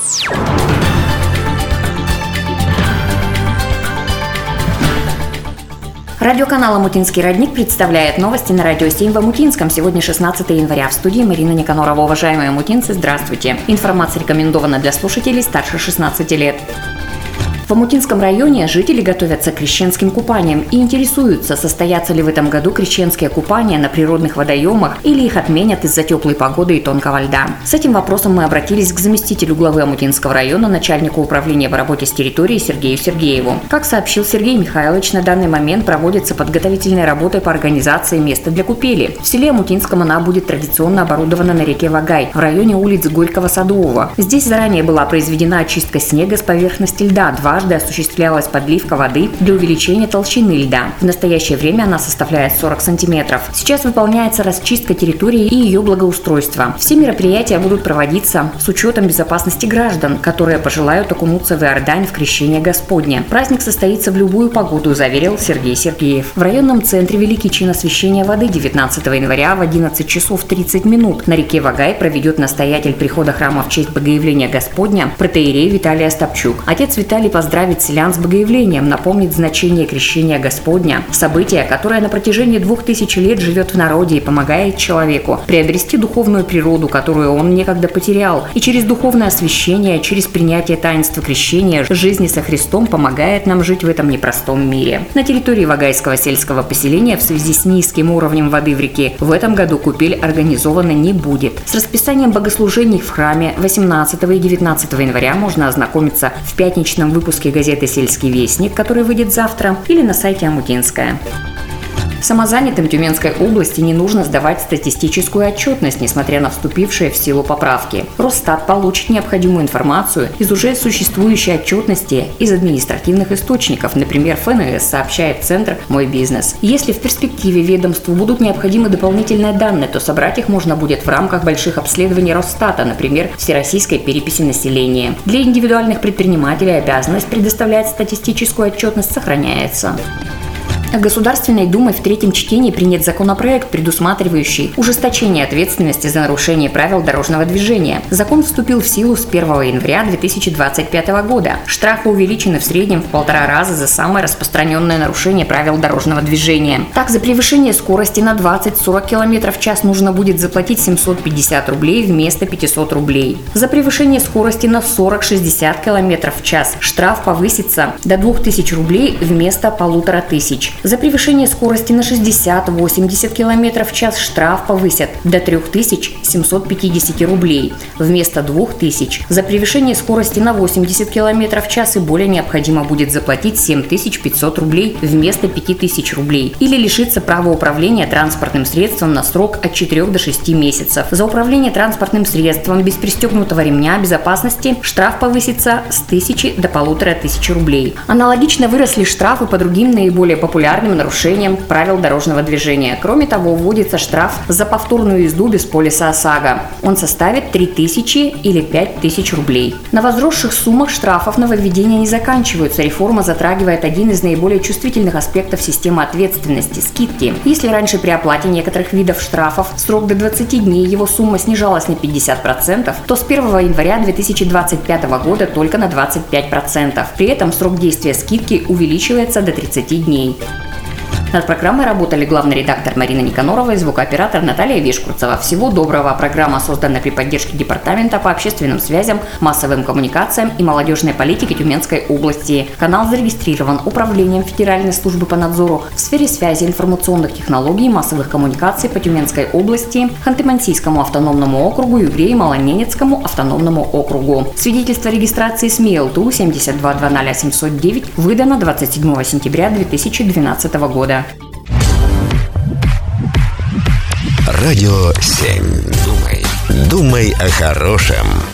Радиоканал «Омутинский родник» представляет новости на Радио 7 в Омутинском. Сегодня 16 января. В студии Марина Никонорова. Уважаемые омутинцы, здравствуйте. Информация рекомендована для слушателей старше 16 лет. В Омутинском районе жители готовятся к крещенским купаниям и интересуются, состоятся ли в этом году крещенские купания на природных водоемах или их отменят из-за теплой погоды и тонкого льда. С этим вопросом мы обратились к заместителю главы Омутинского района, начальнику управления по работе с территорией Сергею Сергееву. Как сообщил Сергей Михайлович, на данный момент проводятся подготовительные работы по организации места для купели. В селе Омутинском она будет традиционно оборудована на реке Вагай, в районе улиц Горького-Садового. Здесь заранее была произведена очистка снега с поверхности льда, дважды осуществлялась подливка воды для увеличения толщины льда. В настоящее время она составляет 40 сантиметров. Сейчас выполняется расчистка территории и ее благоустройство. Все мероприятия будут проводиться с учетом безопасности граждан, которые пожелают окунуться в Иордань в крещение Господне. Праздник состоится в любую погоду, заверил Сергей Сергеев. В районном центре Великий чин освящения воды 19 января в 11 часов 30 минут на реке Вагай проведет настоятель прихода храма в честь Богоявления Господня протоиерей Виталий Остапчук. Отец Виталий поздравит селян с Богоявлением, напомнит значение крещения Господня, событие, которое на протяжении 2000 лет живет в народе и помогает человеку приобрести духовную природу, которую он некогда потерял, и через духовное освящение, через принятие таинства крещения жизни со Христом помогает нам жить в этом непростом мире. На территории Вагайского сельского поселения в связи с низким уровнем воды в реке в этом году купель организована не будет. С расписанием богослужений в храме 18 и 19 января можно ознакомиться в пятничном выпуске газеты «Сельский вестник», который выйдет завтра, или на сайте Омутинская. Самозанятым Тюменской области не нужно сдавать статистическую отчетность, несмотря на вступившие в силу поправки. Росстат получит необходимую информацию из уже существующей отчетности из административных источников, например, ФНС, сообщает Центр «Мой бизнес». Если в перспективе ведомству будут необходимы дополнительные данные, то собрать их можно будет в рамках больших обследований Росстата, например, Всероссийской переписи населения. Для индивидуальных предпринимателей обязанность предоставлять статистическую отчетность сохраняется. Государственной Думой в третьем чтении принят законопроект, предусматривающий ужесточение ответственности за нарушение правил дорожного движения. Закон вступил в силу с 1 января 2025 года. Штрафы увеличены в среднем в 1,5 раза за самое распространенное нарушение правил дорожного движения. Так, за превышение скорости на 20-40 км в час нужно будет заплатить 750 рублей вместо 500 рублей. За превышение скорости на 40-60 км в час штраф повысится до 2000 рублей вместо 1500. За превышение скорости на 60-80 км в час штраф повысят до 3750 рублей вместо 2000. За превышение скорости на 80 км в час и более необходимо будет заплатить 7500 рублей вместо 5000 рублей или лишиться права управления транспортным средством на срок от 4 до 6 месяцев. За управление транспортным средством без пристегнутого ремня безопасности штраф повысится с 1000 до 1500 рублей. Аналогично выросли штрафы по другим наиболее популярным нарушением правил дорожного движения. Кроме того, вводится штраф за повторную езду без полиса ОСАГО. Он составит 3000 или 5000 рублей. На возросших суммах штрафов нововведения не заканчиваются. Реформа затрагивает один из наиболее чувствительных аспектов системы ответственности – скидки. Если раньше при оплате некоторых видов штрафов срок до 20 дней его сумма снижалась на 50%, то с 1 января 2025 года только на 25%. При этом срок действия скидки увеличивается до 30 дней. Над программой работали главный редактор Марина Никонорова и звукооператор Наталья Вишкурцева. Всего доброго. Программа создана при поддержке Департамента по общественным связям, массовым коммуникациям и молодежной политике Тюменской области. Канал зарегистрирован Управлением Федеральной службы по надзору в сфере связи, информационных технологий и массовых коммуникаций по Тюменской области, Ханты-Мансийскому автономному округу, Югре и Малоненецкому автономному округу. Свидетельство регистрации СМИ ЛТУ 72200 выдано 27 сентября 2012 года. Радио 7. Думай о хорошем.